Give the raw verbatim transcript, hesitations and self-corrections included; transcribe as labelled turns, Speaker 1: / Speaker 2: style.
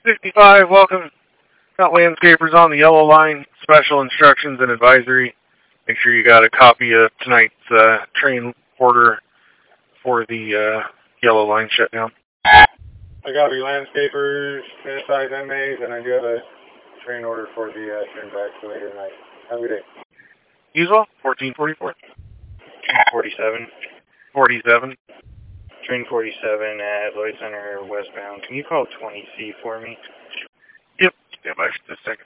Speaker 1: fifty-five, welcome. Got landscapers on the yellow line, special instructions and advisory. Make sure you got a copy of tonight's uh, train order for the uh, yellow line shutdown.
Speaker 2: I got your landscapers, size M As, and I do have a train order for the uh, train back for later tonight. Have a good day.
Speaker 1: Usual, fourteen forty-four.
Speaker 2: forty-seven.
Speaker 1: forty-seven.
Speaker 2: Train forty-seven at Lloyd Center westbound. Can you call twenty C for me?
Speaker 1: Yep, stand by for just a second.